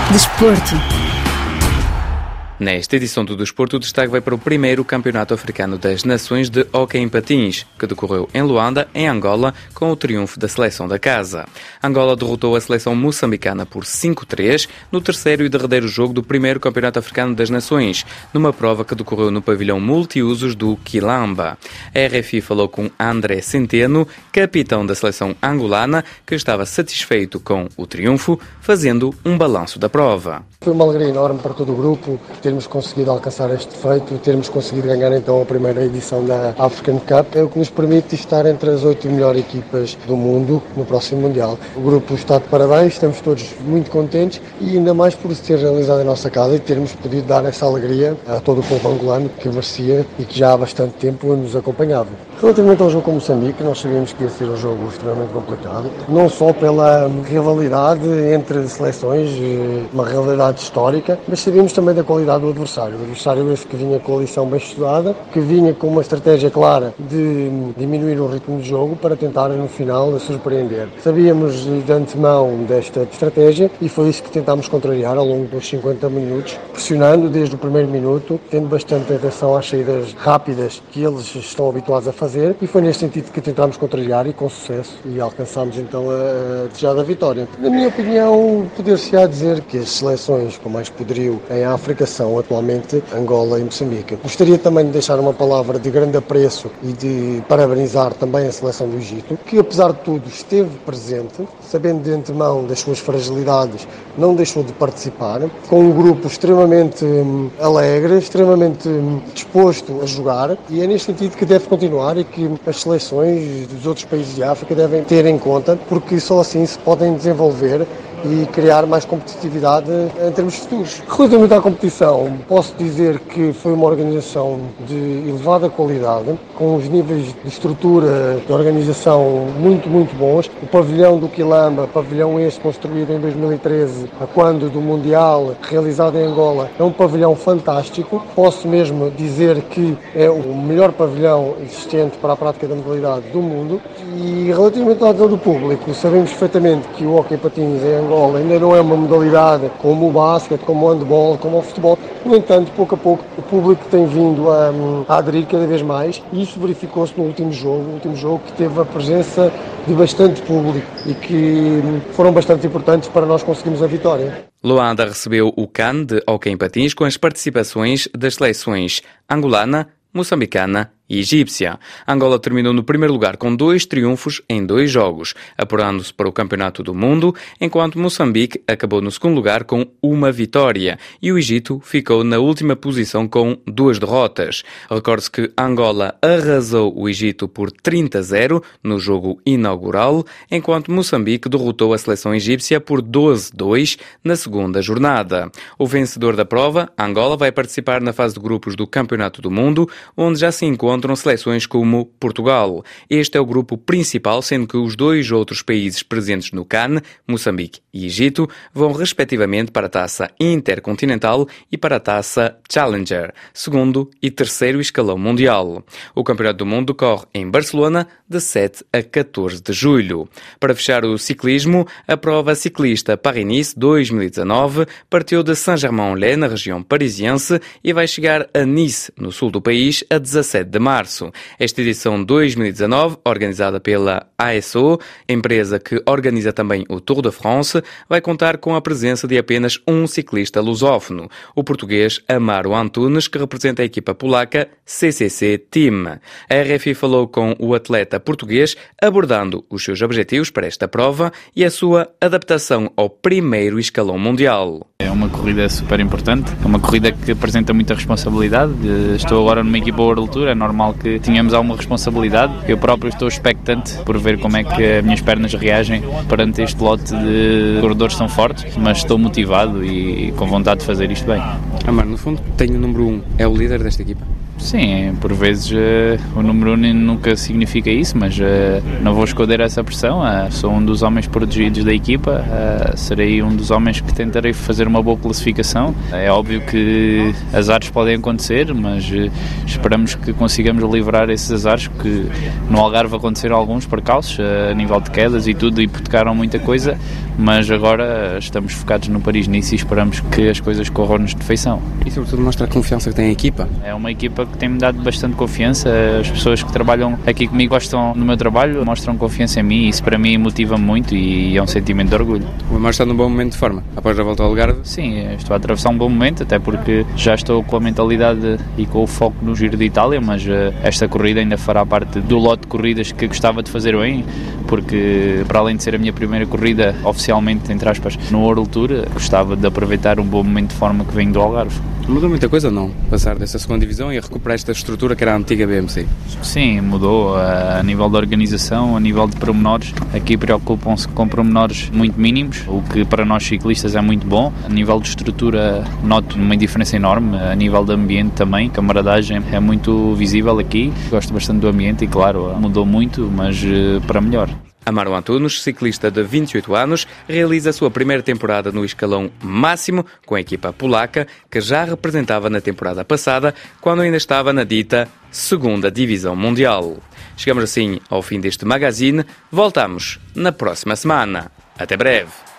Desporto. Nesta edição do Desporto, o destaque vai para o primeiro Campeonato Africano das Nações de Hóquei em Patins, que decorreu em Luanda, em Angola, com o triunfo da seleção da casa. Angola derrotou a seleção moçambicana por 5-3 no terceiro e derradeiro jogo do primeiro Campeonato Africano das Nações, numa prova que decorreu no pavilhão multiusos do Quilamba. A RFI falou com André Centeno, capitão da seleção angolana, que estava satisfeito com o triunfo, fazendo um balanço da prova. Foi uma alegria enorme para todo o grupo termos conseguido alcançar este feito, termos conseguido ganhar então a primeira edição da African Cup, é o que nos permite estar entre as 8 melhores equipas do mundo no próximo Mundial. O grupo está de parabéns, estamos todos muito contentes e ainda mais por se ter realizado em nossa casa e termos podido dar essa alegria a todo o povo angolano que merecia e que já há bastante tempo nos acompanhava. Relativamente ao jogo com Moçambique, nós sabíamos que ia ser um jogo extremamente complicado, não só pela rivalidade entre seleções, uma rivalidade histórica, mas sabíamos também da qualidade do adversário. O adversário esse que vinha com a lição bem estudada, que vinha com uma estratégia clara de diminuir o ritmo do jogo para tentar no final surpreender. Sabíamos de antemão desta estratégia e foi isso que tentámos contrariar ao longo dos 50 minutos, pressionando desde o primeiro minuto, tendo bastante atenção às saídas rápidas que eles estão habituados a fazer, e foi nesse sentido que tentámos contrariar e com sucesso e alcançámos então a desejada vitória. Na minha opinião, poder-se-á dizer que as seleções com mais poderio em África são atualmente Angola e Moçambique. Gostaria também de deixar uma palavra de grande apreço e de parabenizar também a seleção do Egito, que apesar de tudo esteve presente, sabendo de antemão das suas fragilidades, não deixou de participar, com um grupo extremamente alegre, extremamente disposto a jogar, e é neste sentido que deve continuar e que as seleções dos outros países de África devem ter em conta, porque só assim se podem desenvolver e criar mais competitividade em termos futuros. Relativamente à competição, posso dizer que foi uma organização de elevada qualidade, com os níveis de estrutura de organização muito bons. O pavilhão do Quilamba, pavilhão este construído em 2013, a quando do Mundial, realizado em Angola, é um pavilhão fantástico. Posso mesmo dizer que é o melhor pavilhão existente para a prática da modalidade do mundo. E relativamente à adesão do público, sabemos perfeitamente que o hóquei patins em Angola ainda não é uma modalidade como o basquete, como o handball, como o futebol. No entanto, pouco a pouco, o público tem vindo a aderir cada vez mais e isso verificou-se no último jogo que teve a presença de bastante público e que foram bastante importantes para nós conseguirmos a vitória. Luanda recebeu o CAN de hóquei em patins com as participações das seleções angolana, moçambicana e egípcia. Angola terminou no primeiro lugar com 2 triunfos em 2 jogos, apurando-se para o Campeonato do Mundo, enquanto Moçambique acabou no segundo lugar com 1 vitória e o Egito ficou na última posição com 2 derrotas. Recorde-se que Angola arrasou o Egito por 30-0 no jogo inaugural, enquanto Moçambique derrotou a seleção egípcia por 12-2 na segunda jornada. O vencedor da prova, Angola, vai participar na fase de grupos do Campeonato do Mundo, onde já se encontram seleções como Portugal. Este é o grupo principal, sendo que os 2 outros países presentes no CAN, Moçambique e Egito, vão respectivamente para a taça intercontinental e para a taça Challenger, segundo e terceiro escalão mundial. O Campeonato do Mundo decorre em Barcelona de 7 a 14 de julho. Para fechar o ciclismo, a prova ciclista Paris-Nice 2019 partiu de Saint-Germain-en-Laye, na região parisiense, e vai chegar a Nice, no sul do país, a 17 de março. Esta edição 2019, organizada pela ASO, empresa que organiza também o Tour de France, vai contar com a presença de apenas um ciclista lusófono, o português Amaro Antunes, que representa a equipa polaca CCC Team. A RFI falou com o atleta português, abordando os seus objetivos para esta prova e a sua adaptação ao primeiro escalão mundial. É uma corrida super importante, é uma corrida que apresenta muita responsabilidade. Estou agora numa equipa World Tour, é normal que tenhamos alguma responsabilidade. Eu próprio estou expectante por ver como é que as minhas pernas reagem perante este lote de corredores tão fortes, mas estou motivado e com vontade de fazer isto bem. Amar, no fundo, tenho o número 1, é o líder desta equipa? Sim, por vezes o número 1 nunca significa isso, mas não vou esconder essa pressão. Sou um dos homens protegidos da equipa, serei um dos homens que tentarei fazer uma boa classificação. É óbvio que azares podem acontecer, mas esperamos que consigamos livrar esses azares, que no Algarve aconteceram alguns percalços a nível de quedas e tudo, hipotecaram muita coisa, mas agora estamos focados no Paris-Nice e esperamos que as coisas corram-nos de feição. E sobretudo mostra a confiança que tem a equipa. É uma equipa que tem-me dado bastante confiança, as pessoas que trabalham aqui comigo gostam do meu trabalho, mostram confiança em mim e isso para mim motiva-me muito e é um sentimento de orgulho. O Amaro está num bom momento de forma, após a volta ao Algarve? Sim, estou a atravessar um bom momento, até porque já estou com a mentalidade e com o foco no Giro de Itália, mas esta corrida ainda fará parte do lote de corridas que gostava de fazer bem, porque para além de ser a minha primeira corrida oficialmente, entre aspas, no World Tour, gostava de aproveitar um bom momento de forma que venho do Algarve. Mudou muita coisa ou não? Passar dessa segunda divisão e a recuperar esta estrutura que era a antiga BMC? Sim, mudou a nível da organização, a nível de pormenores. Aqui preocupam-se com pormenores muito mínimos, o que para nós ciclistas é muito bom. A nível de estrutura noto uma diferença enorme, a nível de ambiente também, camaradagem é muito visível aqui. Gosto bastante do ambiente e claro, mudou muito, mas para melhor. Amaro Antunes, ciclista de 28 anos, realiza a sua primeira temporada no escalão máximo com a equipa polaca, que já representava na temporada passada, quando ainda estava na dita segunda divisão mundial. Chegamos assim ao fim deste magazine. Voltamos na próxima semana. Até breve.